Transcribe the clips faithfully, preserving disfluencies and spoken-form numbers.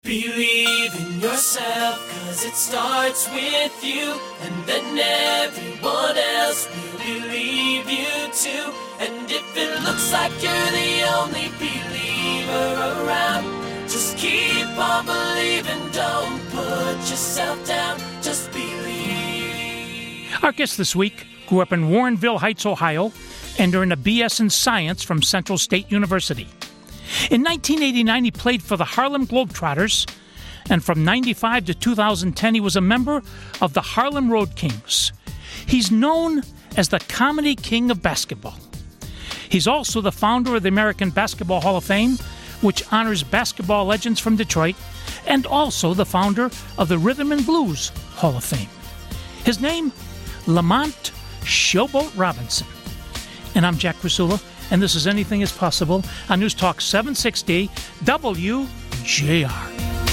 Believe in yourself, cause it starts with you, and then everyone else will believe you too. And if it looks like you're the only believer around, just keep on believing, don't put yourself down, just believe. Our guest this week grew up in Warrenville Heights, Ohio, and earned a B S in Science from Central State University. In nineteen eighty-nine, he played for the Harlem Globetrotters, and from ninety-five to two thousand ten, he was a member of the Harlem Road Kings. He's known as the Comedy King of Basketball. He's also the founder of the American Basketball Hall of Fame, which honors basketball legends from Detroit, and also the founder of the Rhythm and Blues Hall of Fame. His name, Lamont Showboat Robinson. And I'm Jack Krasula, and this is Anything is Possible on News Talk seven sixty W J R.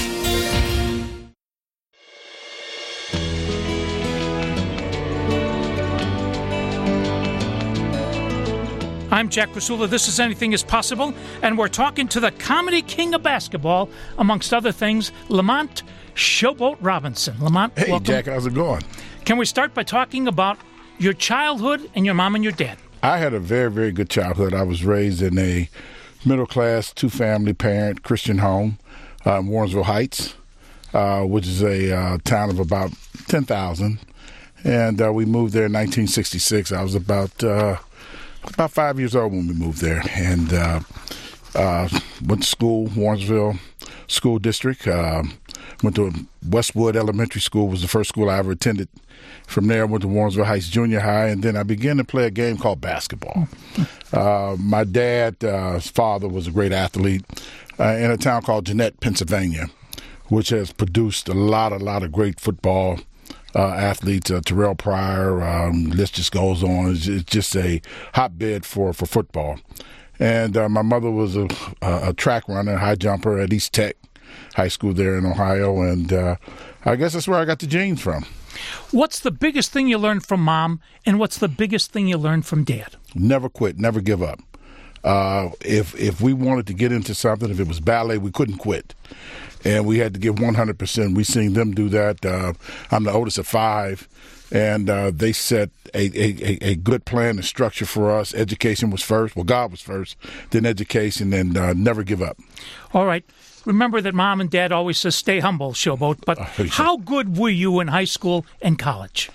I'm Jack Krasula. This is Anything is Possible, and we're talking to the Comedy King of Basketball, amongst other things, Lamont Showboat Robinson. Lamont, hey, welcome. Jack, how's it going? Can we start by talking about your childhood and your mom and your dad? I had a very, very good childhood. I was raised in a middle-class, two-family parent Christian home uh, in Warrensville Heights, uh, which is a uh, town of about ten thousand. And uh, we moved there in nineteen sixty-six. I was about uh, about five years old when we moved there. And uh, uh, went to school, Warrensville School District. Uh, went to Westwood Elementary School, was the first school I ever attended. From there, I went to Warrensville Heights Junior High, and then I began to play a game called basketball. Uh, my dad's uh, father was a great athlete uh, in a town called Jeanette, Pennsylvania, which has produced a lot, a lot of great football uh, athletes. Uh, Terrell Pryor, um, list just goes on. It's, it's just a hotbed for, for football. And uh, my mother was a, a track runner, high jumper at East Tech High School there in Ohio, and uh, I guess that's where I got the genes from. What's the biggest thing you learned from Mom, and what's the biggest thing you learned from Dad? Never quit, never give up. Uh, if if we wanted to get into something, if it was ballet, we couldn't quit. And we had to give one hundred percent. We seen them do that. Uh, I'm the oldest of five, and uh, they set a, a, a good plan and structure for us. Education was first. Well, God was first, then education, and uh, never give up. All right. Remember that Mom and Dad always says, stay humble, Showboat. But how good were you in high school and college?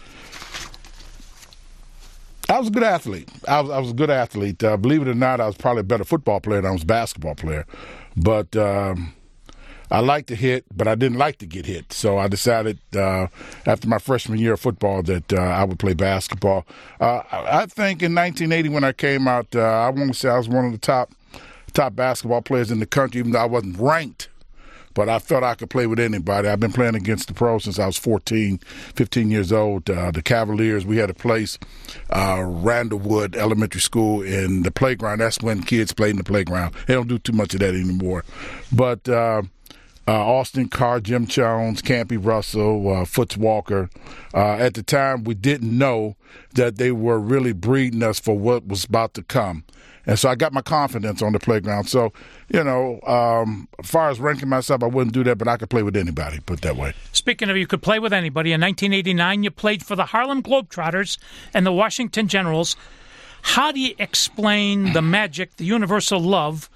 I was a good athlete. I was, I was a good athlete. Uh, believe it or not, I was probably a better football player than I was a basketball player. But um, I liked to hit, but I didn't like to get hit. So I decided uh, after my freshman year of football that uh, I would play basketball. Uh, I think in nineteen eighty when I came out, uh, I want to say I was one of the top top basketball players in the country, even though I wasn't ranked. But I felt I could play with anybody. I've been playing against the pros since I was fourteen, fifteen years old. Uh, the Cavaliers, we had a place, uh, Randallwood Elementary School, in the playground. That's when kids played in the playground. They don't do too much of that anymore. But uh, uh, Austin Carr, Jim Jones, Campy Russell, uh, Foots Walker. Uh, at the time, we didn't know that they were really breeding us for what was about to come. And so I got my confidence on the playground. So, you know, um, as far as ranking myself, I wouldn't do that, but I could play with anybody, put it that way. Speaking of you could play with anybody, in nineteen eighty-nine you played for the Harlem Globetrotters and the Washington Generals. How do you explain the magic, the universal love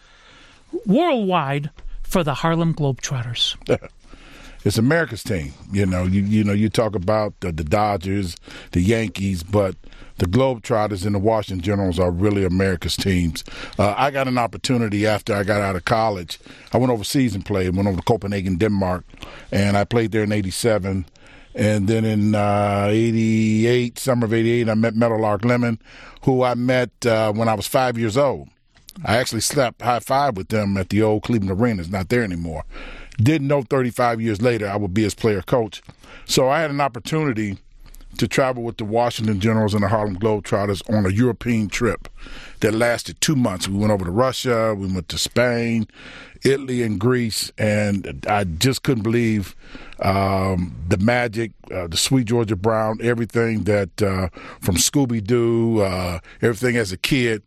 worldwide for the Harlem Globetrotters? It's America's team. You know, you you know, you talk about the, the Dodgers, the Yankees, but the Globetrotters and the Washington Generals are really America's teams. Uh, I got an opportunity after I got out of college. I went overseas and played. Went over to Copenhagen, Denmark, and I played there in eighty-seven. And then in uh, eighty-eight, summer of eighty-eight, I met Meadowlark Lemon, who I met uh, when I was five years old. I actually slapped high five with them at the old Cleveland Arena. It's not there anymore. Didn't know thirty-five years later I would be his player coach. So I had an opportunity to travel with the Washington Generals and the Harlem Globetrotters on a European trip that lasted two months. We went over to Russia, we went to Spain, Italy, and Greece, and I just couldn't believe um, the magic, uh, the Sweet Georgia Brown, everything that uh, from Scooby-Doo, uh, everything as a kid.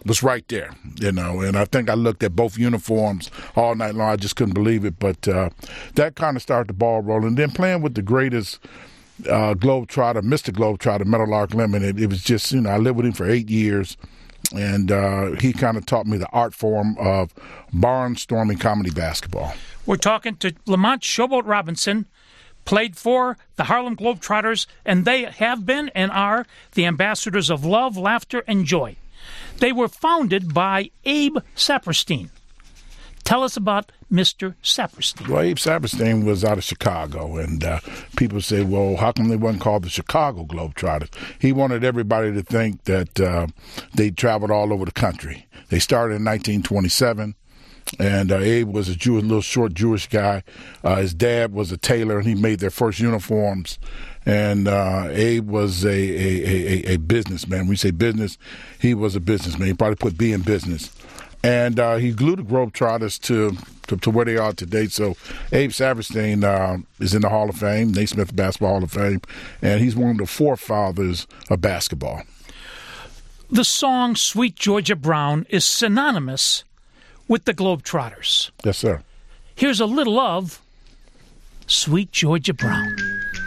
was right there, you know. And I think I looked at both uniforms all night long. I just couldn't believe it. But uh, that kind of started the ball rolling. Then playing with the greatest uh, Globetrotter, Mister Globetrotter, Meadowlark Lemon, it, it was just, you know, I lived with him for eight years. And uh, he kind of taught me the art form of barnstorming comedy basketball. We're talking to Lamont Showboat Robinson, played for the Harlem Globetrotters, and they have been and are the ambassadors of love, laughter, and joy. They were founded by Abe Saperstein. Tell us about Mister Saperstein. Well, Abe Saperstein was out of Chicago, and uh, people say, well, how come they wasn't called the Chicago Globetrotters? He wanted everybody to think that uh, they traveled all over the country. They started in nineteen twenty-seven, and uh, Abe was a Jewish, little short Jewish guy. Uh, his dad was a tailor, and he made their first uniforms. And uh, Abe was a, a, a, a businessman. When we say business, he was a businessman. He probably put B in business. And uh, he glued the Globetrotters to, to to where they are today. So Abe Saperstein uh, is in the Hall of Fame, Naismith Basketball Hall of Fame, and he's one of the forefathers of basketball. The song Sweet Georgia Brown is synonymous with the Globetrotters. Yes, sir. Here's a little of Sweet Georgia Brown.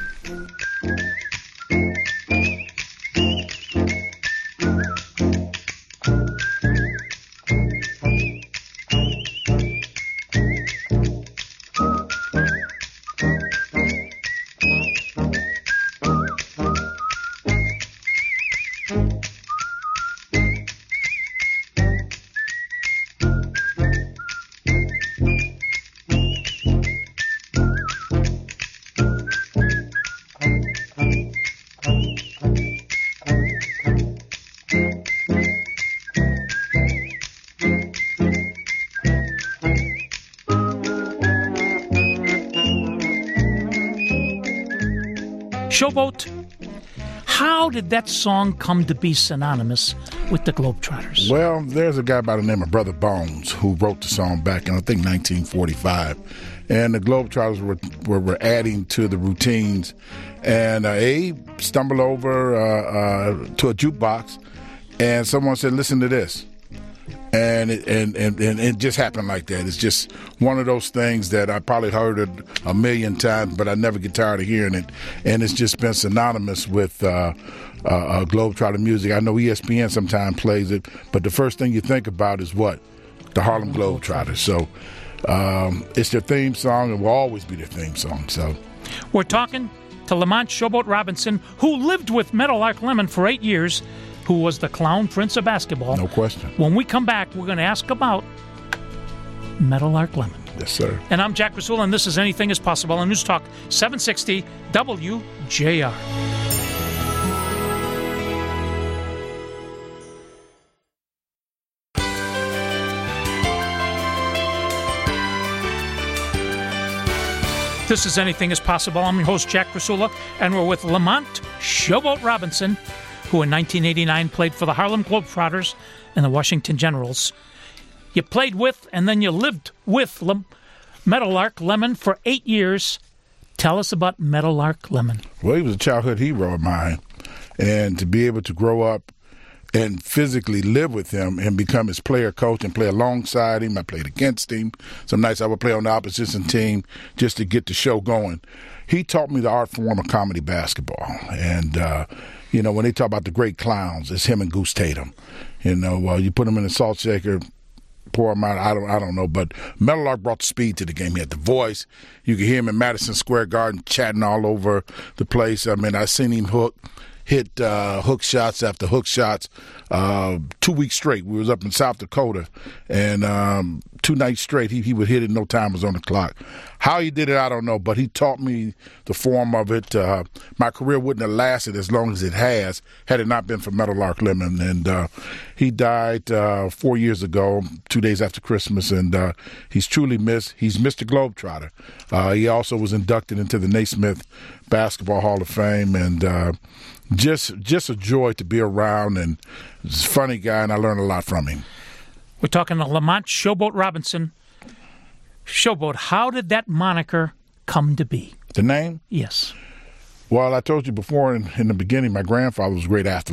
Showboat, how did that song come to be synonymous with the Globetrotters? Well, there's a guy by the name of Brother Bones who wrote the song back in, I think, nineteen forty-five. And the Globetrotters were, were, were adding to the routines. And uh, Abe stumbled over uh, uh, to a jukebox, and someone said, listen to this. And it, and, and, and it just happened like that. It's just one of those things that I probably heard it a million times, but I never get tired of hearing it. And it's just been synonymous with uh, uh, uh, Globetrotter music. I know E S P N sometimes plays it, but the first thing you think about is what? The Harlem Globetrotters. So um, it's their theme song and will always be their theme song. So we're talking to Lamont Showboat Robinson, who lived with Meadowlark Lemon for eight years, who was the clown prince of basketball. No question. When we come back, we're going to ask about Meadowlark Lemon. Yes, sir. And I'm Jack Rasula, and this is Anything is Possible on News Talk seven sixty W J R. This is Anything is Possible. I'm your host, Jack Rasula, and we're with Lamont Showboat Robinson, who in nineteen eighty-nine played for the Harlem Globetrotters and the Washington Generals. You played with and then you lived with Le- Meadowlark Lemon for eight years. Tell us about Meadowlark Lemon. Well, he was a childhood hero of mine. And to be able to grow up and physically live with him and become his player coach and play alongside him. I played against him. Some nights I would play on the opposition team just to get the show going. He taught me the art form of comedy basketball. And, uh, you know, when they talk about the great clowns, it's him and Goose Tatum. You know, uh, you put him in a salt shaker, pour him out, I don't, I don't know. But Meadowlark brought the speed to the game. He had the voice. You could hear him in Madison Square Garden chatting all over the place. I mean, I seen him hook. hit uh, hook shots after hook shots uh, two weeks straight. We was up in South Dakota, and um, two nights straight, he, he would hit it, no time was on the clock. How he did it, I don't know, but he taught me the form of it. Uh, my career wouldn't have lasted as long as it has had it not been for Meadowlark Lemon. And uh, he died uh, four years ago, two days after Christmas, and uh, he's truly missed. He's Mister Globetrotter. Uh, he also was inducted into the Naismith Basketball Hall of Fame, and uh, just just a joy to be around, and he's a funny guy, and I learned a lot from him. We're talking to Lamont Showboat Robinson. Showboat, how did that moniker come to be? The name? Yes. Well, I told you before in, in the beginning, my grandfather was a great athlete.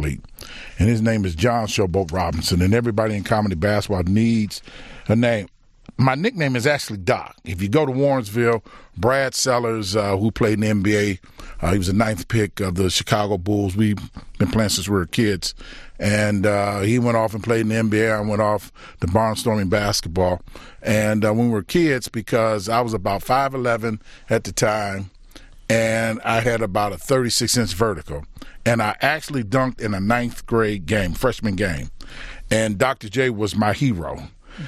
and his name is John Showboat Robinson, and everybody in comedy basketball needs a name. My nickname is actually Doc. If you go to Warrensville, Brad Sellers, uh, who played in the N B A, uh, he was the ninth pick of the Chicago Bulls. We've been playing since we were kids. And uh, he went off and played in the N B A. I went off to barnstorming basketball. And uh, when we were kids, because I was about five eleven at the time, and I had about a thirty-six inch vertical. And I actually dunked in a ninth grade game, freshman game. And Doctor J was my hero.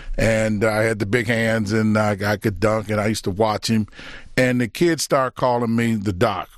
And I had the big hands, and I, I could dunk, and I used to watch him. And the kids started calling me the Doc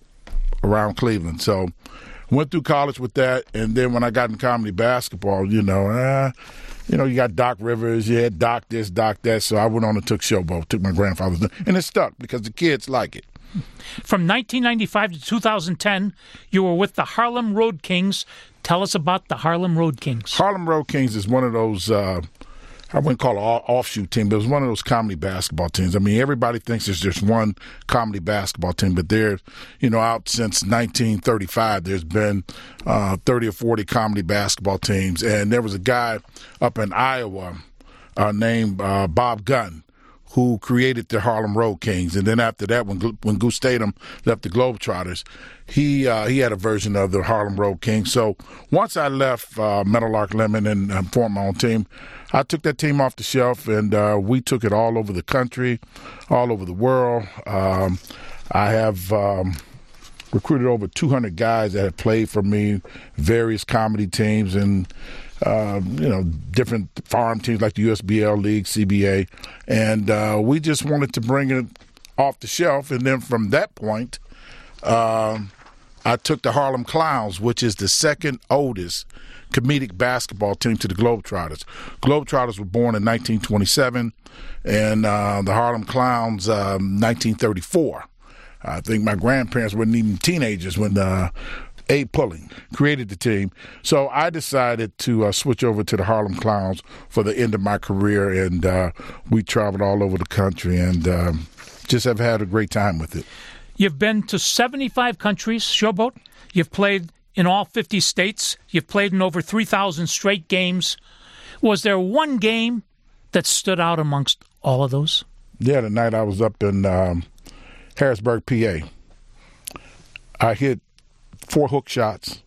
around Cleveland. So went through college with that, and then when I got in comedy basketball, you know, uh, you know, you got Doc Rivers, you had Doc this, Doc that. So I went on and took Showboat, took my grandfather's name, and it stuck because the kids like it. From nineteen ninety-five to two thousand ten, you were with the Harlem Road Kings. Tell us about the Harlem Road Kings. Harlem Road Kings is one of those, uh, I wouldn't call it an offshoot team, but it was one of those comedy basketball teams. I mean, everybody thinks there's just one comedy basketball team, but they're, you know, out since nineteen thirty-five. There's been uh, thirty or forty comedy basketball teams. And there was a guy up in Iowa uh, named uh, Bob Gunn, who created the Harlem Road Kings. And then after that, when when Goose Statham left the Globetrotters, he uh, he had a version of the Harlem Road Kings. So once I left uh, Meadowlark Lemon and uh, formed my own team, I took that team off the shelf, and uh, we took it all over the country, all over the world. Um, I have um, recruited over two hundred guys that have played for me, various comedy teams, and Uh, you know, different farm teams like the U S B L League, C B A, and uh, we just wanted to bring it off the shelf. And then from that point, uh, I took the Harlem Clowns, which is the second oldest comedic basketball team to the Globetrotters. Globetrotters were born in nineteen twenty-seven, and uh, the Harlem Clowns, um, nineteen thirty-four. I think my grandparents weren't even teenagers when uh, Abe Pulling created the team. So I decided to uh, switch over to the Harlem Clowns for the end of my career, and uh, we traveled all over the country and um, just have had a great time with it. You've been to seventy-five countries, Showboat. You've played in all fifty states. You've played in over three thousand straight games. Was there one game that stood out amongst all of those? Yeah, the night I was up in um, Harrisburg, P A. I hit four hook shots,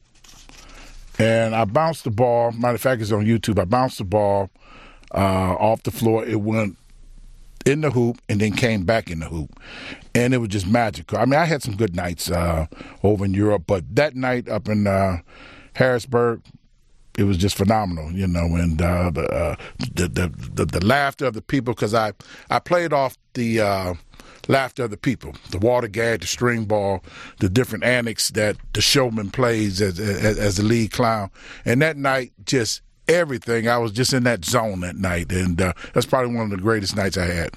and I bounced the ball. Matter of fact, it's on YouTube. I bounced the ball uh, off the floor. It went in the hoop and then came back in the hoop, and it was just magical. I mean, I had some good nights uh, over in Europe, but that night up in uh, Harrisburg, it was just phenomenal, you know, and uh, the, uh, the, the the the laughter of the people, because I, I played off the uh, laughter of the people, the water gag, the string ball, the different antics that the showman plays as, as, as the lead clown. And that night, just everything, I was just in that zone that night, and uh, that's probably one of the greatest nights I had.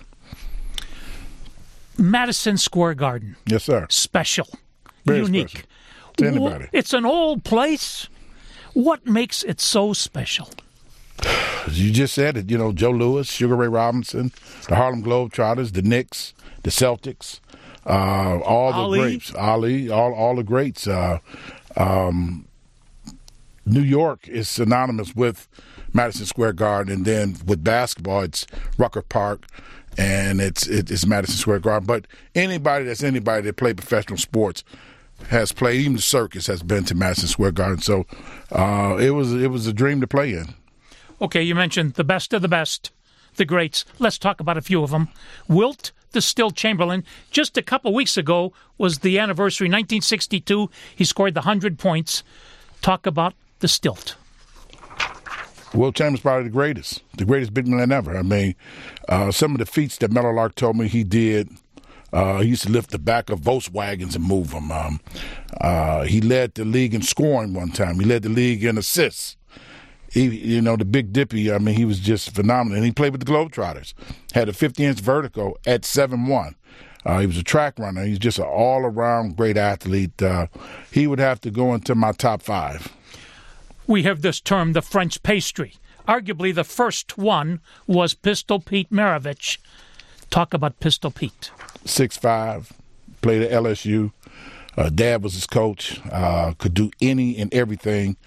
Madison Square Garden. Yes, sir. Special. Very unique. Special. To anybody. It's an old place. What makes it so special? You just said it, you know, Joe Louis, Sugar Ray Robinson, the Harlem Globetrotters, the Knicks, the Celtics, uh, all the Ali. greats, Ali, all all the greats. Uh, um, New York is synonymous with Madison Square Garden, and then with basketball, it's Rucker Park, and it's it's Madison Square Garden. But anybody that's anybody that played professional sports has played, even the circus has been to Madison Square Garden. So uh, it was it was a dream to play in. Okay, you mentioned the best of the best, the greats. Let's talk about a few of them. Wilt the Stilt Chamberlain, just a couple weeks ago was the anniversary, nineteen sixty-two. He scored the one hundred points. Talk about the Stilt. Wilt Chamberlain's probably the greatest, the greatest big man ever. I mean, uh, some of the feats that Meadowlark told me he did, uh, he used to lift the back of Volkswagens and move them. Um, uh, he led the league in scoring one time. He led the league in assists. He, you know, the Big Dippy, I mean, he was just phenomenal. And he played with the Globetrotters. Had a fifty inch vertical at seven one. Uh, he was a track runner. He's just an all-around great athlete. Uh, he would have to go into my top five. We have this term, the French pastry. Arguably the first one was Pistol Pete Maravich. Talk about Pistol Pete. six five, played at L S U. Uh, Dad was his coach. Uh, could do any and everything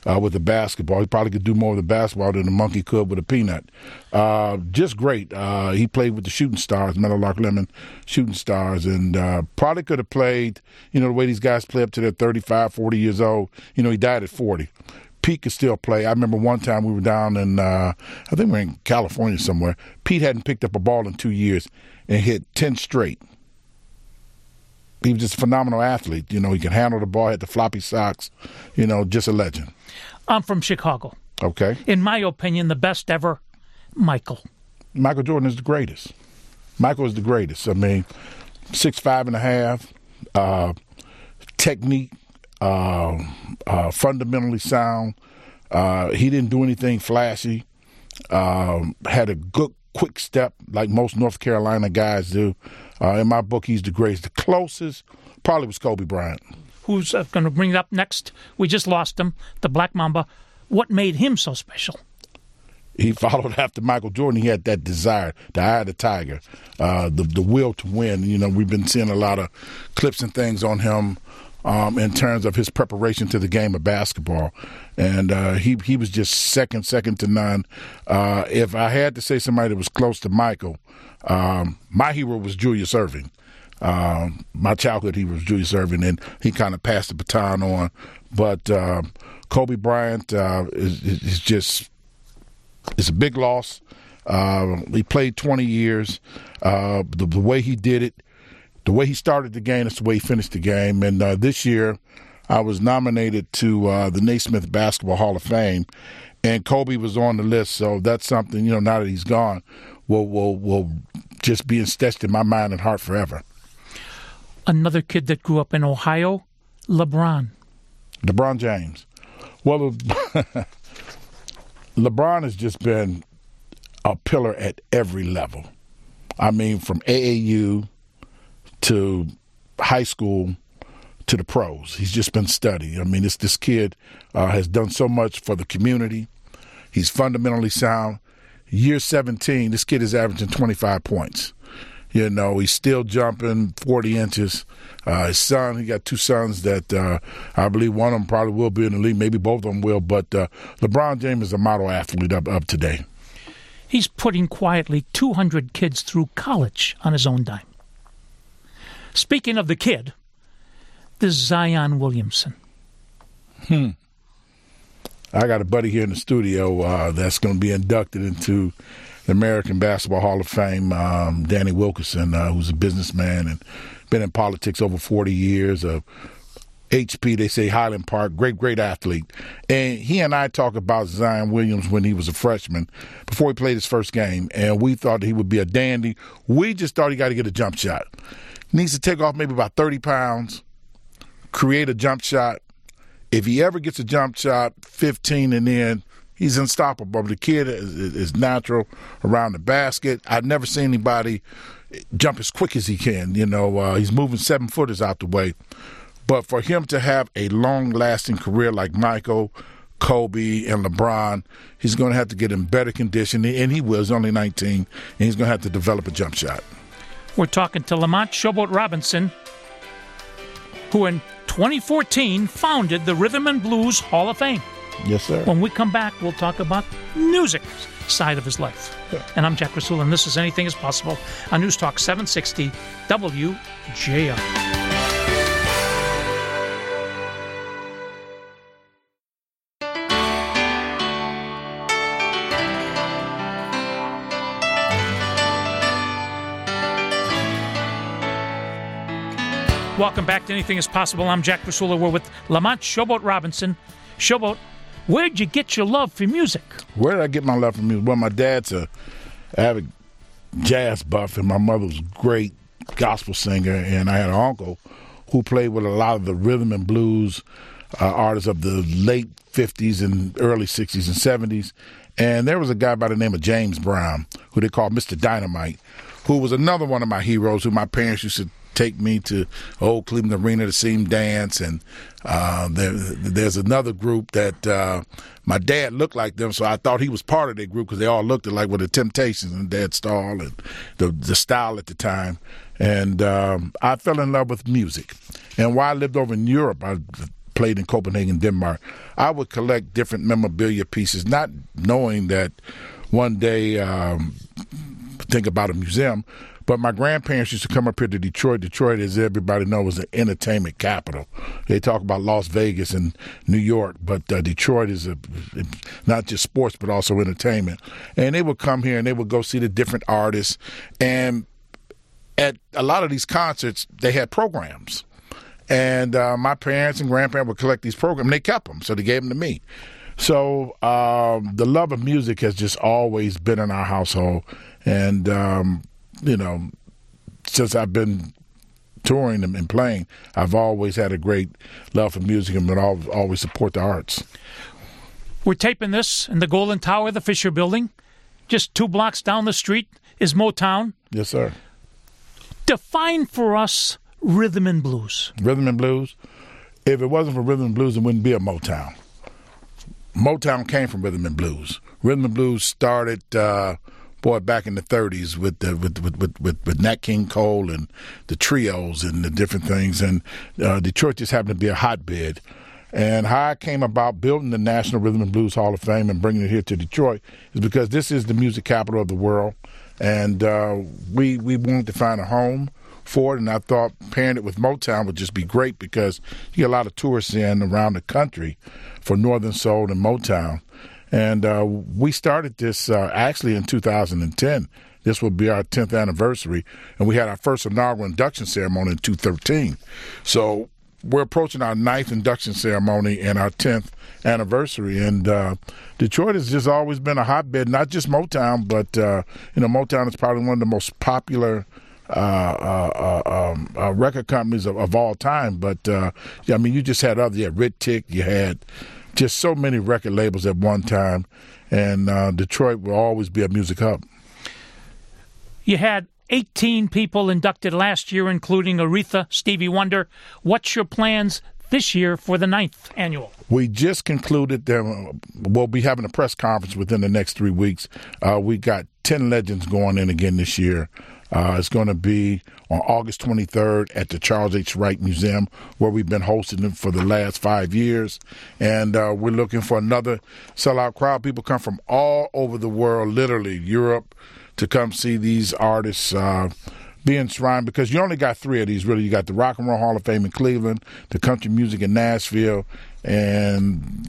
uh, with the basketball. He probably could do more with the basketball than the monkey could with a peanut. Uh, just great. Uh, he played with the Shooting Stars, Meadowlark Lemon Shooting Stars, and uh, probably could have played, you know, the way these guys play up to their thirty-five, forty years old. You know, he died at forty. Pete could still play. I remember one time we were down in, uh, I think we were in California somewhere. Pete hadn't picked up a ball in two years and hit ten straight. He was just a phenomenal athlete. You know, he could handle the ball, had the floppy socks, you know, just a legend. I'm from Chicago. Okay. In my opinion, the best ever, Michael. Michael Jordan is the greatest. Michael is the greatest. I mean, six, five and a half, uh, technique, Uh, uh, fundamentally sound. Uh, he didn't do anything flashy. Um, had a good, quick step like most North Carolina guys do. Uh, in my book, he's the greatest. The closest probably was Kobe Bryant. Who's uh, going to bring it up next? We just lost him, the Black Mamba. What made him so special? He followed after Michael Jordan. He had that desire, the eye of the tiger, uh, the, the will to win. You know, we've been seeing a lot of clips and things on him Um, in terms of his preparation to the game of basketball. And uh, he he was just second, second to none. Uh, if I had to say somebody that was close to Michael, um, my hero was Julius Erving. Um, my childhood hero was Julius Erving, and he kind of passed the baton on. But uh, Kobe Bryant uh, is, is just it's a big loss. Uh, he played twenty years. Uh, the, the way he did it, the way he started the game, that's the way he finished the game. And uh, this year, I was nominated to uh, the Naismith Basketball Hall of Fame, and Kobe was on the list. So that's something, you know, now that he's gone, will will will just be stitched in my mind and heart forever. Another kid that grew up in Ohio, LeBron. LeBron James. Well, LeBron has just been a pillar at every level. I mean, from A A U to high school to the pros. He's just been studied. I mean, this this kid uh, has done so much for the community. He's fundamentally sound. Year seventeen, this kid is averaging twenty-five points. You know, he's still jumping forty inches. Uh, his son, he got two sons that uh, I believe one of them probably will be in the league. Maybe both of them will. But uh, LeBron James is a model athlete up, up today. He's putting quietly two hundred kids through college on his own dime. Speaking of the kid, this Zion Williamson. Hmm. I got a buddy here in the studio uh, that's going to be inducted into the American Basketball Hall of Fame, um, Danny Wilkerson, uh, who's a businessman and been in politics over forty years. Uh, H P, they say Highland Park, great, great athlete. And he and I talked about Zion Williams when he was a freshman, before he played his first game, and we thought he would be a dandy. We just thought he got to get a jump shot. Needs to take off maybe about thirty pounds, create a jump shot. If he ever gets a jump shot, fifteen and in, he's unstoppable. The kid is, is natural around the basket. I've never seen anybody jump as quick as he can. You know, uh, he's moving seven-footers out the way. But for him to have a long-lasting career like Michael, Kobe, and LeBron, he's going to have to get in better condition, and he will. He's only nineteen, and he's going to have to develop a jump shot. We're talking to Lamont Showboat Robinson, who in twenty fourteen founded the Rhythm and Blues Hall of Fame. Yes, sir. When we come back, we'll talk about music side of his life. Yeah. And I'm Jack Rasula, and this is Anything is Possible on News Talk seven sixty W J R. Welcome back to Anything is Possible. I'm Jack Rasula. We're with Lamont Showboat Robinson. Showboat, where'd you get your love for music? Where did I get my love for music? Well, my dad's a avid jazz buff, and my mother was a great gospel singer, and I had an uncle who played with a lot of the rhythm and blues uh, artists of the late fifties and early sixties and seventies. And there was a guy by the name of James Brown, who they called Mister Dynamite, who was another one of my heroes, who my parents used to take me to old Cleveland Arena to see him dance. And uh, there, there's another group that uh, my dad looked like them, so I thought he was part of that group because they all looked like with the Temptations and Dad Stahl and the, the style at the time. And um, I fell in love with music. And while I lived over in Europe, I played in Copenhagen, Denmark. I would collect different memorabilia pieces, not knowing that one day, um, think about a museum. But my grandparents used to come up here to Detroit. Detroit, as everybody knows, is an entertainment capital. They talk about Las Vegas and New York, but uh, Detroit is a, not just sports, but also entertainment. And they would come here and they would go see the different artists. And at a lot of these concerts, they had programs. And uh, my parents and grandparents would collect these programs. They kept them, so they gave them to me. So um, the love of music has just always been in our household. And um you know, since I've been touring and playing, I've always had a great love for music and been always, always support the arts. We're taping this in the Golden Tower of the Fisher Building. Just two blocks down the street is Motown. Yes, sir. Define for us rhythm and blues. Rhythm and blues? If it wasn't for rhythm and blues, it wouldn't be a Motown. Motown came from rhythm and blues. Rhythm and blues started... Uh, Boy, back in the thirties with, the, with, with with with with Nat King Cole and the trios and the different things, and uh, Detroit just happened to be a hotbed. And how I came about building the National Rhythm and Blues Hall of Fame and bringing it here to Detroit is because this is the music capital of the world, and uh, we we wanted to find a home for it. And I thought pairing it with Motown would just be great because you get a lot of tourists in around the country for Northern Soul and Motown. And uh, we started this uh, actually in two thousand ten. This will be our tenth anniversary. And we had our first inaugural induction ceremony in two thousand thirteen. So we're approaching our ninth induction ceremony and our tenth anniversary. And uh, Detroit has just always been a hotbed, not just Motown, but, uh, you know, Motown is probably one of the most popular uh, uh, uh, um, uh, record companies of, of all time. But, uh, yeah, I mean, you just had other, you had Rit Tick, you had... just so many record labels at one time, and uh, Detroit will always be a music hub. You had eighteen people inducted last year, including Aretha, Stevie Wonder. What's your plans this year for the ninth annual? We just concluded that we'll be having a press conference within the next three weeks. Uh, we got ten legends going in again this year. Uh, it's going to be on August twenty-third at the Charles H. Wright Museum, where we've been hosting them for the last five years. And uh, we're looking for another sellout crowd. People come from all over the world, literally Europe, to come see these artists uh, be enshrined, because you only got three of these, really. You got the Rock and Roll Hall of Fame in Cleveland, the Country Music in Nashville, and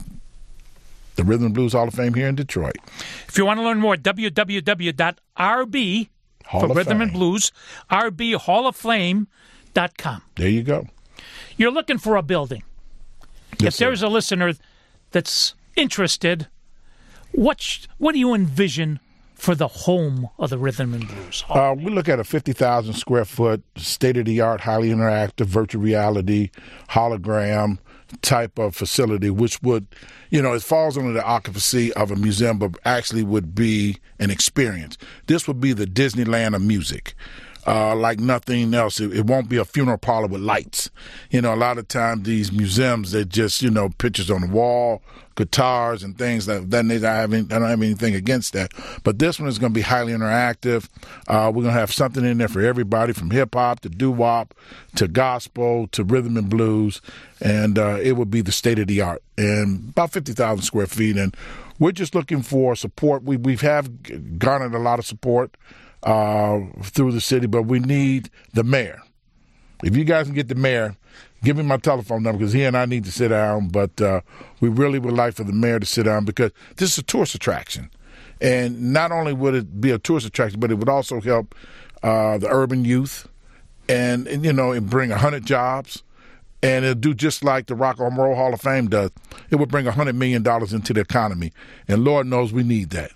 the Rhythm and Blues Hall of Fame here in Detroit. If you want to learn more, w w w dot r b Hall for of Rhythm Fame. and Blues, r b hall of flame dot com. There you go. You're looking for a building. Yes, if there's sir. a listener that's interested, what sh- what do you envision for the home of the Rhythm and Blues Hall? Uh, we look at a fifty thousand square foot, state-of-the-art, highly interactive, virtual reality, hologram type of facility, which would, you know, it falls under the occupancy of a museum, but actually would be an experience. This would be the Disneyland of music. Uh, like nothing else. It, it won't be a funeral parlor with lights. You know, a lot of times these museums, they're just, you know, pictures on the wall, guitars and things like that. I, haven't, I don't have anything against that. But this one is going to be highly interactive. Uh, we're going to have something in there for everybody, from hip-hop to doo-wop to gospel to rhythm and blues. And uh, it would be the state-of-the-art. And about fifty thousand square feet. And we're just looking for support. We we have garnered a lot of support Uh, through the city, but we need the mayor. If you guys can get the mayor, give me my telephone number, because he and I need to sit down, but uh, we really would like for the mayor to sit down, because this is a tourist attraction. And not only would it be a tourist attraction, but it would also help uh, the urban youth and, and, you know, and bring one hundred jobs. And it'll do just like the Rock and Roll Hall of Fame does. It would bring one hundred million dollars into the economy. And Lord knows we need that.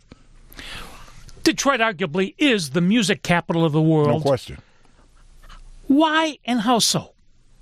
Detroit arguably is the music capital of the world. No question. Why and how so?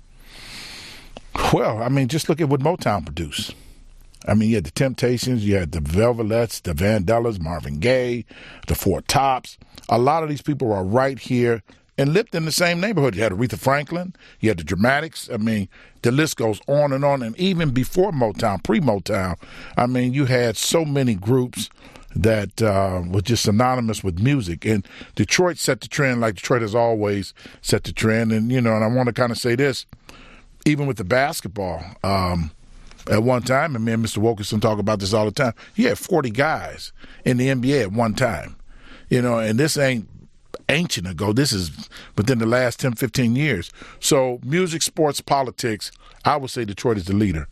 Well, I mean, just look at what Motown produced. I mean, you had the Temptations, you had the Velvets, the Vandellas, Marvin Gaye, the Four Tops. A lot of these people are right here and lived in the same neighborhood. You had Aretha Franklin, you had the Dramatics. I mean, the list goes on and on. And even before Motown, pre-Motown, I mean, you had so many groups that uh, was just synonymous with music. And Detroit set the trend, like Detroit has always set the trend. And, you know, and I want to kind of say this, even with the basketball, um, at one time, and me and Mister Wilkinson talk about this all the time, you had forty guys in the N B A at one time. You know, and this ain't ancient ago. This is within the last ten, fifteen years. So music, sports, politics, I would say Detroit is the leader.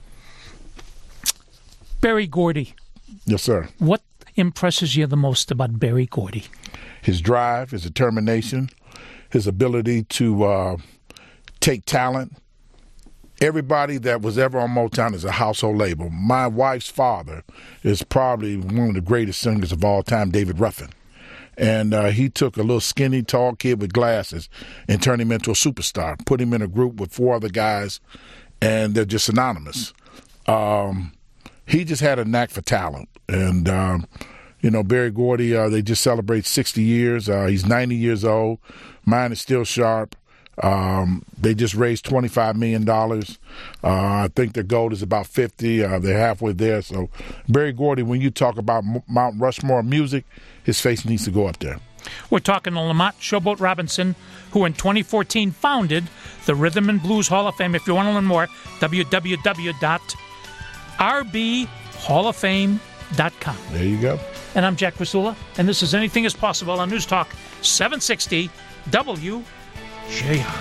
Berry Gordy. Yes, sir. What impresses you the most about Berry Gordy? His drive, his determination, his ability to uh, take talent. Everybody that was ever on Motown is a household label. My wife's father is probably one of the greatest singers of all time, David Ruffin. And uh, he took a little skinny, tall kid with glasses and turned him into a superstar, put him in a group with four other guys, and they're just synonymous. Um, he just had a knack for talent. And, um, you know, Berry Gordy, uh, they just celebrate sixty years. Uh, he's ninety years old. Mind is still sharp. Um, they just raised twenty-five million dollars. Uh, I think their goal is about fifty. Uh, they're halfway there. So Berry Gordy, when you talk about M- Mount Rushmore music, his face needs to go up there. We're talking to Lamont Showboat Robinson, who in twenty fourteen founded the Rhythm and Blues Hall of Fame. If you want to learn more, w w w dot r b hall of fame dot com. There you go. And I'm Jack Krasula, and this is Anything is Possible on News Talk seven sixty W J R.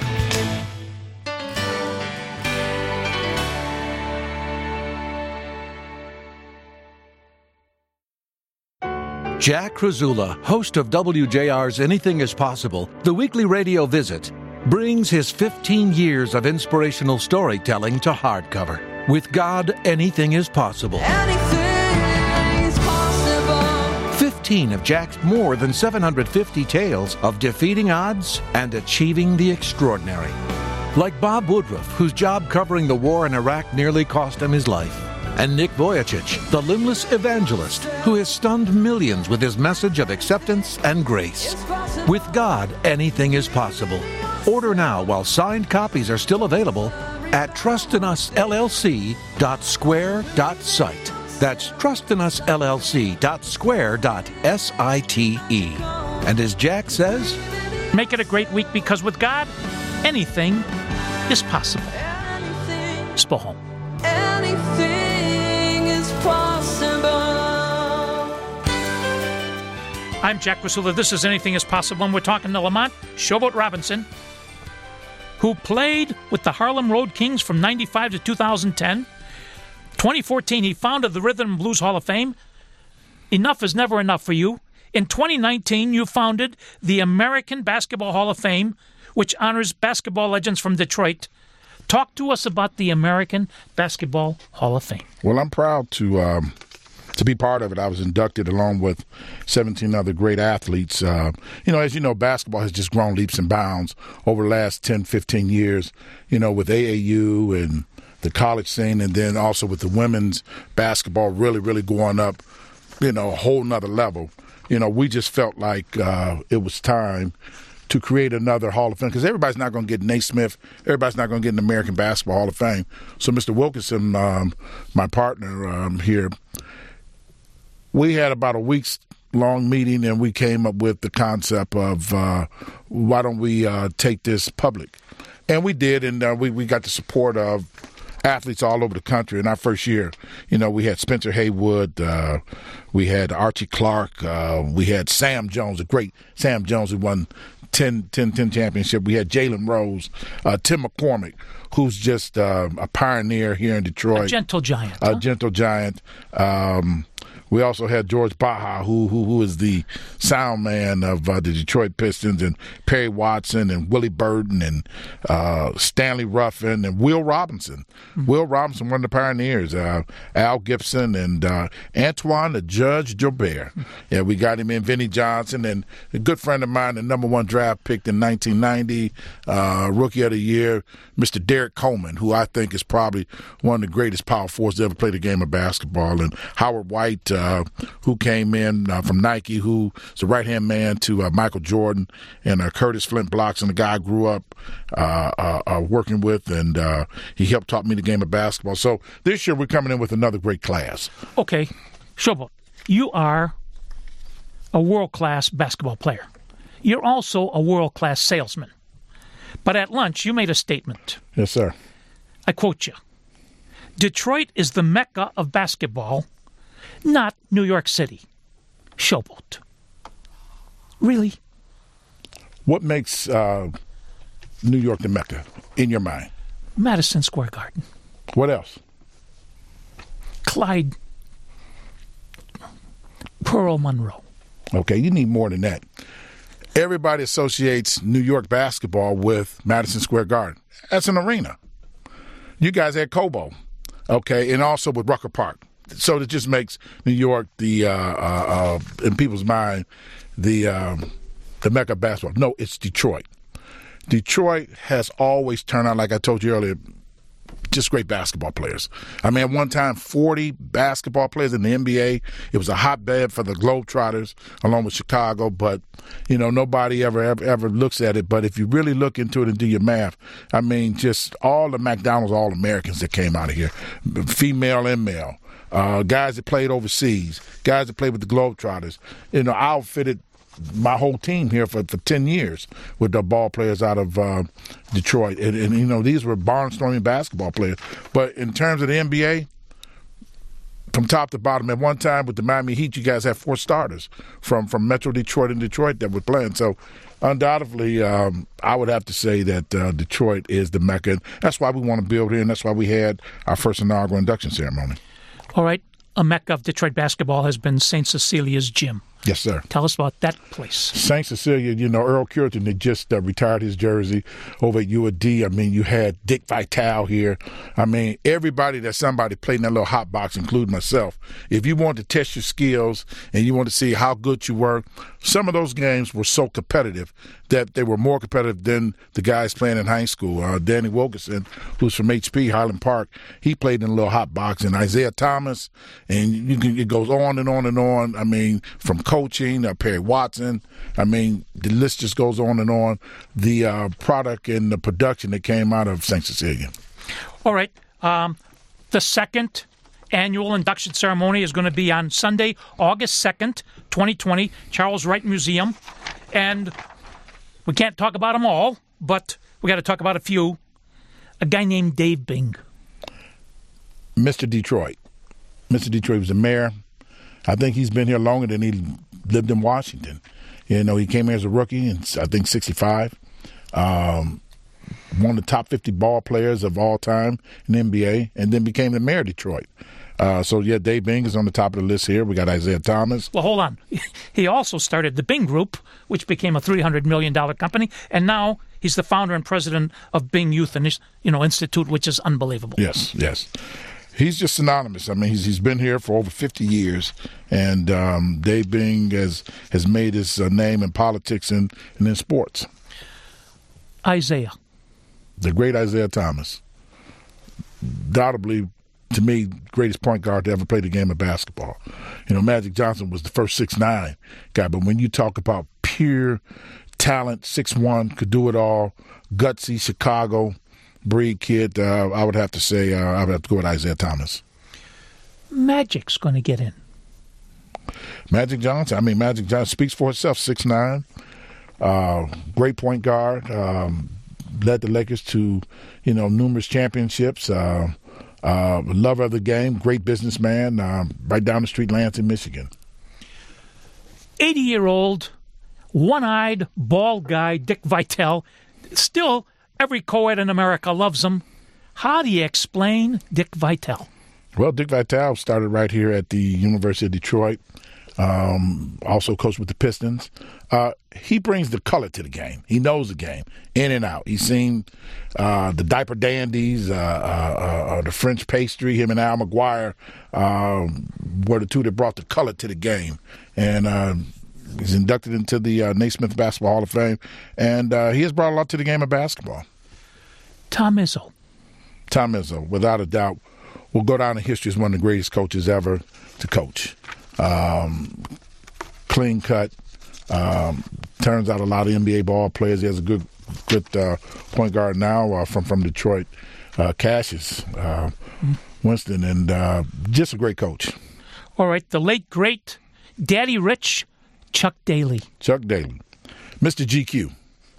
Jack Krasula, host of W J R's Anything is Possible, the weekly radio visit, brings his fifteen years of inspirational storytelling to hardcover. With God, anything is possible. Anything is possible. fifteen of Jack's more than seven hundred fifty tales of defeating odds and achieving the extraordinary. Like Bob Woodruff, whose job covering the war in Iraq nearly cost him his life. And Nick Vujicic, the limbless evangelist who has stunned millions with his message of acceptance and grace. With God, anything is possible. Order now while signed copies are still available at trust in us L L C dot square dot site. That's trust in us L L C dot square dot site. And as Jack says, make it a great week, because with God, anything is possible. Spohom. Anything is possible. I'm Jack Krasula. This is Anything is Possible, and we're talking to Lamont Showboat Robinson, who played with the Harlem Road Kings from ninety-five to two thousand ten. twenty fourteen, he founded the Rhythm and Blues Hall of Fame. Enough is never enough for you. In twenty nineteen, you founded the American Basketball Hall of Fame, which honors basketball legends from Detroit. Talk to us about the American Basketball Hall of Fame. Well, I'm proud to um, to be part of it. I was inducted along with seventeen other great athletes. Uh, you know, as you know, basketball has just grown leaps and bounds over the last ten, fifteen years, you know, with A A U and the college scene, and then also with the women's basketball really, really going up, you know, a whole nother level. You know, we just felt like uh, it was time to create another Hall of Fame, because everybody's not going to get Naismith. Everybody's not going to get an American Basketball Hall of Fame. So Mister Wilkinson, um, my partner um, here, we had about a week's long meeting, and we came up with the concept of uh, why don't we uh, take this public? And we did, and uh, we, we got the support of athletes all over the country. In our first year, you know, we had Spencer Haywood, uh, we had Archie Clark, uh, we had Sam Jones, a great Sam Jones who won ten, ten, ten championship. We had Jalen Rose, uh, Tim McCormick, who's just uh, a pioneer here in Detroit. A gentle giant. A huh? gentle giant. Um, we also had George Baja, who who, who is the sound man of uh, the Detroit Pistons, and Perry Watson and Willie Burton and uh, Stanley Ruffin and Will Robinson. Mm-hmm. Will Robinson, one of the pioneers. Uh, Al Gibson and uh, Antoine the Judge Jobert. Mm-hmm. Yeah, we got him in. Vinnie Johnson, and a good friend of mine, the number one draft pick in nineteen ninety, uh, Rookie of the Year, Mister Derek Coleman, who I think is probably one of the greatest power forwards to ever play the game of basketball, and Howard White, uh, who came in uh, from Nike, who is the right-hand man to uh, Michael Jordan, and uh, Curtis Flint Blockson, the guy I grew up uh, uh, uh, working with, and uh, he helped taught me the game of basketball. So this year we're coming in with another great class. Okay, Showboat, you are a world-class basketball player. You're also a world-class salesman. But at lunch, you made a statement. Yes, sir. I quote you. Detroit is the mecca of basketball, not New York City. Showboat. Really? What makes uh, New York the mecca in your mind? Madison Square Garden. What else? Clyde. Pearl Monroe. Okay, you need more than that. Everybody associates New York basketball with Madison Square Garden. That's an arena. You guys had Cobo, okay, and also with Rucker Park. So it just makes New York the, uh, uh, uh, in people's mind, the um, the mecca of basketball. No, it's Detroit. Detroit has always turned out, like I told you earlier, just great basketball players. I mean, at one time, forty basketball players in the N B A. It was a hotbed for the Globetrotters, along with Chicago. But, you know, nobody ever, ever, ever looks at it. But if you really look into it and do your math, I mean, just all the McDonald's All-Americans that came out of here, female and male, uh, guys that played overseas, guys that played with the Globetrotters, you know, outfitted my whole team here for, for ten years with the ball players out of uh, Detroit. And, and, you know, these were barnstorming basketball players. But in terms of the N B A, from top to bottom, at one time with the Miami Heat, you guys had four starters from, from Metro Detroit and Detroit that were playing. So undoubtedly, um, I would have to say that uh, Detroit is the mecca. That's why we want to build here, and that's why we had our first inaugural induction ceremony. All right. A mecca of Detroit basketball has been Saint Cecilia's Gym. Yes, sir. Tell us about that place. Saint Cecilia, you know, Earl Cureton had just uh, retired his jersey over at U of D. I mean, you had Dick Vitale here. I mean, everybody that somebody played in that little hot box, including myself. If you wanted to test your skills and you wanted to see how good you were, some of those games were so competitive that they were more competitive than the guys playing in high school. Uh, Danny Wilkerson, who's from H P, Highland Park, he played in a little hot box. And Isaiah Thomas, and you can, it goes on and on and on. I mean, from coaching, uh, Perry Watson. I mean, the list just goes on and on. The uh, product and the production that came out of Saint Cecilia. All right. Um, the second annual induction ceremony is going to be on Sunday, August second, twenty twenty, Charles Wright Museum. And we can't talk about them all, but we got to talk about a few. A guy named Dave Bing. Mister Detroit. Mister Detroit was the mayor. I think he's been here longer than he lived in Washington. You know, he came here as a rookie in, I think, sixty-five. Um, one of the top fifty ball players of all time in the N B A, and then became the mayor of Detroit. Uh, so, yeah, Dave Bing is on the top of the list here. We got Isaiah Thomas. Well, hold on. He also started the Bing Group, which became a three hundred million dollars company, and now he's the founder and president of Bing Youth and you know, Institute, which is unbelievable. Yes, yes. He's just synonymous. I mean, he's he's been here for over fifty years, and um, Dave Bing has has made his uh, name in politics and, and in sports. Isaiah. The great Isaiah Thomas. Undoubtedly, to me, greatest point guard to ever play the game of basketball. You know, Magic Johnson was the first six nine guy, but when you talk about pure talent, six one, could do it all, gutsy, Chicago breed kid, uh, I would have to say uh, I would have to go with Isaiah Thomas. Magic's going to get in. Magic Johnson, I mean, Magic Johnson speaks for itself, six nine, uh, great point guard, um, led the Lakers to, you know, numerous championships, uh, uh, lover of the game, great businessman, uh, right down the street, Lansing, Michigan. eighty-year-old, one-eyed, bald guy, Dick Vitale, still every co-ed in America loves him. How do you explain Dick Vitale? Well, Dick Vitale started right here at the University of Detroit, um, also coached with the Pistons. Uh, he brings the color to the game. He knows the game, in and out. He's seen uh, the diaper dandies, uh, uh, uh, the French pastry. Him and Al McGuire uh, were the two that brought the color to the game. And uh, he's inducted into the uh, Naismith Basketball Hall of Fame. And uh, he has brought a lot to the game of basketball. Tom Izzo. Tom Izzo, without a doubt, will go down in history as one of the greatest coaches ever to coach. Um, clean cut. Um, turns out a lot of N B A ball players. He has a good good uh, point guard now uh, from, from Detroit, uh, Cassius uh, mm. Winston, and uh, just a great coach. All right, the late, great Daddy Rich, Chuck Daly. Chuck Daly. Mister G Q.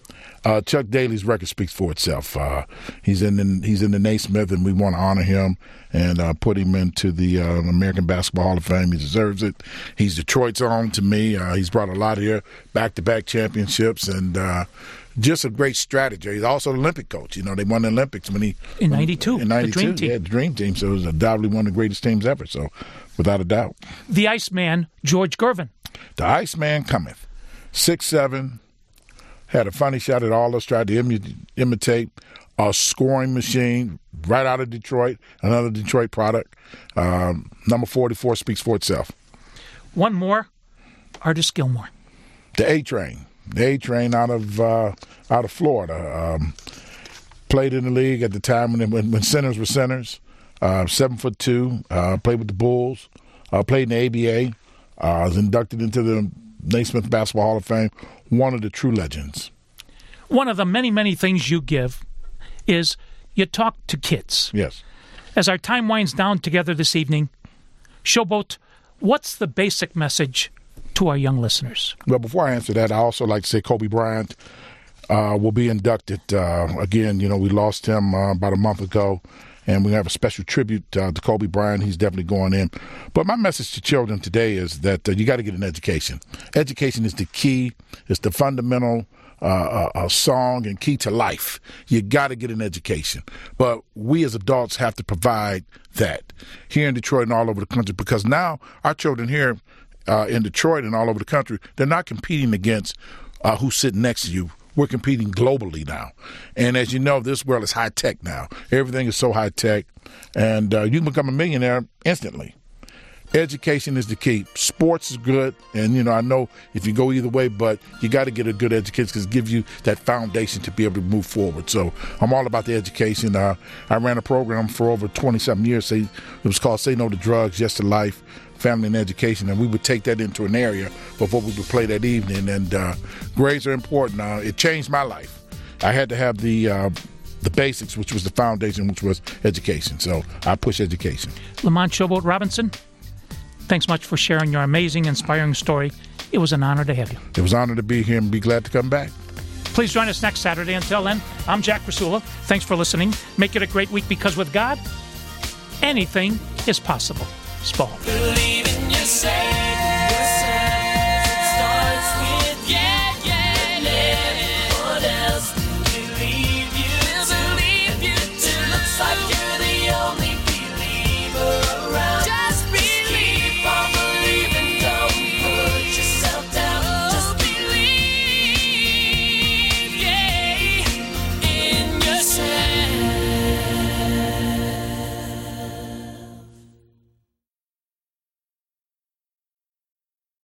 Uh, Chuck Daly's record speaks for itself. Uh, he's in the, he's in the Naismith, and we want to honor him and uh, put him into the uh, American Basketball Hall of Fame. He deserves it. He's Detroit's own to me. Uh, he's brought a lot here, back-to-back championships, and uh, just a great strategy. He's also an Olympic coach. You know, they won the Olympics when he in ninety-two. In ninety-two, the Dream Team. Yeah, the Dream Team. So it was undoubtedly one of the greatest teams ever. So, without a doubt, the Iceman, George Gervin. The Iceman cometh, six seven, had a funny shot at all us, tried to imi- imitate a scoring machine right out of Detroit, another Detroit product. Um, number forty-four speaks for itself. One more, Artis Gilmore. The A-Train. The A-Train out of uh, out of Florida. Um, played in the league at the time when, when, when centers were centers. Uh, seven foot two. Uh, played with the Bulls. Uh, played in the A B A. Uh, was inducted into the Naismith Basketball Hall of Fame. One of the true legends. One of the many, many things you give is you talk to kids. Yes. As our time winds down together this evening, Showboat, what's the basic message to our young listeners? Well, before I answer that, I also like to say Kobe Bryant uh, will be inducted. Uh, again, you know, we lost him uh, about a month ago, and we have a special tribute uh, to Kobe Bryant. He's definitely going in. But my message to children today is that uh, you got to get an education. Education is the key. It's the fundamental uh, uh, song and key to life. You got to get an education. But we as adults have to provide that here in Detroit and all over the country, because now our children here Uh, in Detroit and all over the country, they're not competing against uh, who's sitting next to you. We're competing globally now. And as you know, this world is high-tech now. Everything is so high-tech. And uh, you can become a millionaire instantly. Education is the key. Sports is good. And, you know, I know if you go either way, but you got to get a good education because it gives you that foundation to be able to move forward. So I'm all about the education. Uh, I ran a program for over twenty-something years. Say, it was called Say No to Drugs, Yes to Life, Family and Education, and we would take that into an area before we would play that evening. And uh, grades are important. Uh, it changed my life. I had to have the uh, the basics, which was the foundation, which was education. So I push education. Lamont Showboat Robinson, thanks much for sharing your amazing, inspiring story. It was an honor to have you. It was an honor to be here and be glad to come back. Please join us next Saturday. Until then, I'm Jack Rasula. Thanks for listening. Make it a great week, because with God, anything is possible. Spall. Believe in yourself.